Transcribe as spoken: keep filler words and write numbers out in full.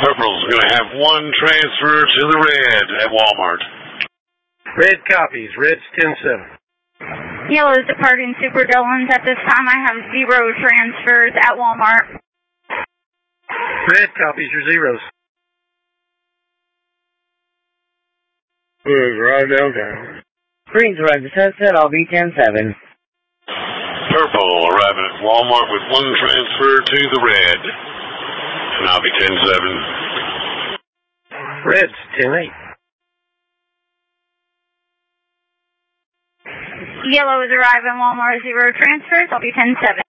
Purple's going to have one transfer to the red at Walmart. Red copies. Red's ten seven. Yellow's departing Super Dillons. At this time, I have zero transfers at Walmart. Red copies your zeros. Blues arrive downtown. Greens arrive to Sunset. I'll be ten seven. Purple arriving at Walmart with one transfer to the red. And I'll be ten seven. Red's ten eight. Yellow is arriving Walmart, zero transfers. I'll be ten seven.